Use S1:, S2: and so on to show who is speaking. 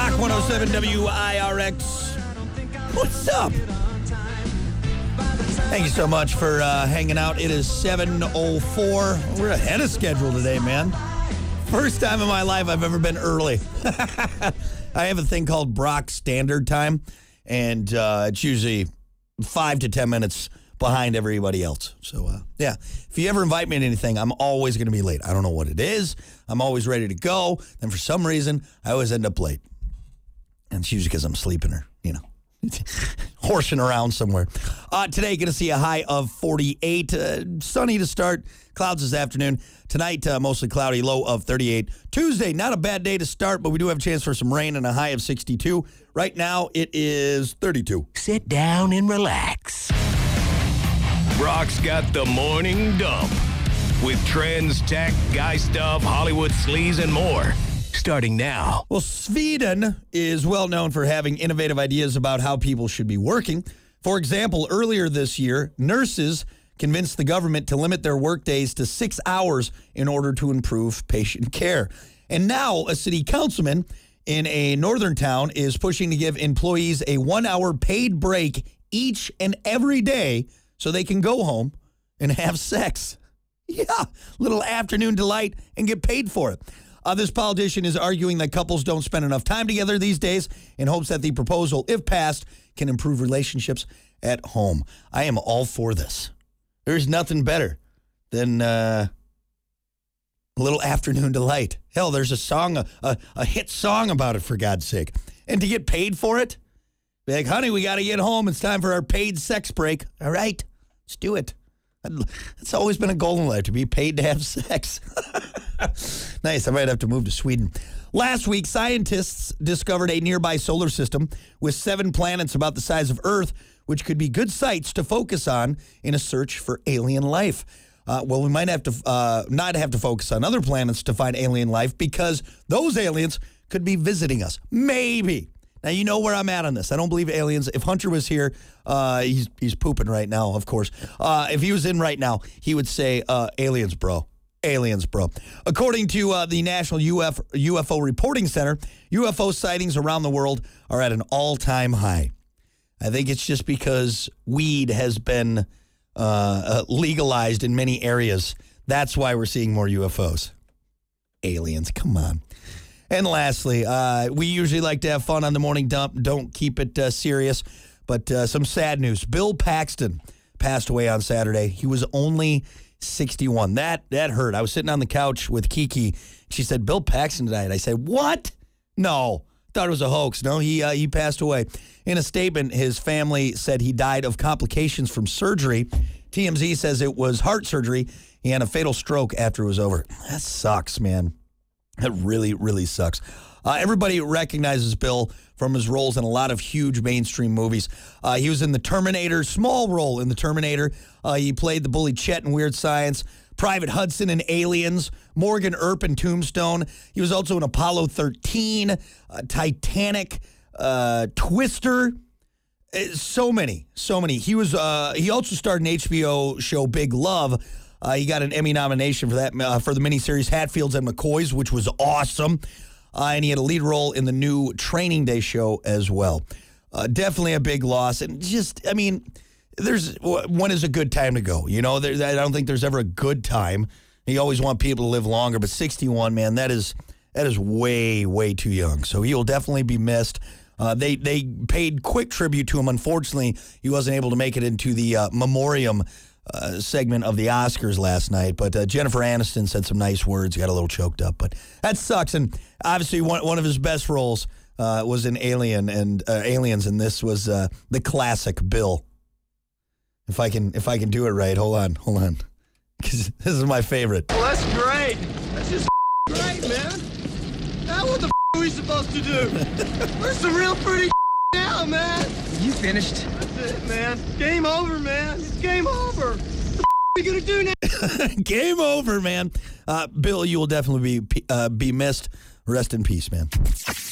S1: Rock 107 WIRX. What's up? Thank you so much for hanging out. It is 7:04. We're ahead of schedule today, man. First time in my life I've ever been early. I have a thing called Brock Standard Time, and it's usually 5 to 10 minutes behind everybody else. So, yeah, if you ever invite me to anything, I'm always going to be late. I don't know what it is. I'm always ready to go. And for some reason, I always end up late. And it's usually because I'm sleeping or, horsing around somewhere. Today, going to see a high of 48. Sunny to start. Clouds this afternoon. Tonight, mostly cloudy, low of 38. Tuesday, not a bad day to start, but we do have a chance for some rain and a high of 62. Right now, it is 32.
S2: Sit down and relax. Brock's got the morning dump with trends, tech, guy stuff, Hollywood sleaze, and more. Starting now.
S1: Well, Sweden is well known for having innovative ideas about how people should be working. For example, earlier this year, nurses convinced the government to limit their workdays to 6 hours in order to improve patient care. And now a city councilman in a northern town is pushing to give employees a 1-hour paid break each and every day so they can go home and have sex. Yeah, little afternoon delight and get paid for it. This politician is arguing that couples don't spend enough time together these days in hopes that the proposal, if passed, can improve relationships at home. I am all for this. There's nothing better than a little afternoon delight. Hell, there's a song, a hit song about it, for God's sake. And to get paid for it? Be like, honey, we got to get home. It's time for our paid sex break. All right, let's do it. It's always been a goal in life, to be paid to have sex. Nice. I might have to move to Sweden. Last week, scientists discovered a nearby solar system with 7 planets about the size of Earth, which could be good sites to focus on in a search for alien life. Well, we might have to not have to focus on other planets to find alien life because those aliens could be visiting us. Maybe. Now, you know where I'm at on this. I don't believe aliens. If Hunter was here, he's pooping right now, of course. If he was in right now, he would say, aliens, bro. Aliens, bro. According to the National UFO Reporting Center, UFO sightings around the world are at an all-time high. I think it's just because weed has been legalized in many areas. That's why we're seeing more UFOs. Aliens, come on. And lastly, we usually like to have fun on the morning dump. Don't keep it serious. But some sad news. Bill Paxton passed away on Saturday. He was only 61. That hurt. I was sitting on the couch with Kiki. She said, Bill Paxton died. I said, what? No. Thought it was a hoax. No, he passed away. In a statement, his family said he died of complications from surgery. TMZ says it was heart surgery. He had a fatal stroke after it was over. That sucks, man. That really, really sucks. Everybody recognizes Bill from his roles in a lot of huge mainstream movies. He was in The Terminator, small role in The Terminator. He played the bully Chet in Weird Science, Private Hudson in Aliens, Morgan Earp in Tombstone. He was also in Apollo 13, Titanic, Twister. So many. He also starred in HBO show Big Love. He got an Emmy nomination for that for the miniseries Hatfields and McCoys, which was awesome. And he had a lead role in the new Training Day show as well. Definitely a big loss. And just, when is a good time to go? I don't think there's ever a good time. You always want people to live longer, but 61, man, that is way, way too young. So he will definitely be missed. They paid quick tribute to him. Unfortunately, he wasn't able to make it into the memoriam segment of the Oscars last night, but Jennifer Aniston said some nice words, got a little choked up, but that sucks. And obviously one of his best roles was in Aliens, and this was the classic Bill. If I can do it right, hold on, because this is my favorite.
S3: Well, that's great. That's just great, man. Now what the are we supposed to do? We're some real pretty now, man.
S4: You finished?
S3: That's it, man. Game over, man. It's game over. What the are we gonna do now?
S1: Game over, man. Bill, you will definitely be missed. Rest in peace, man.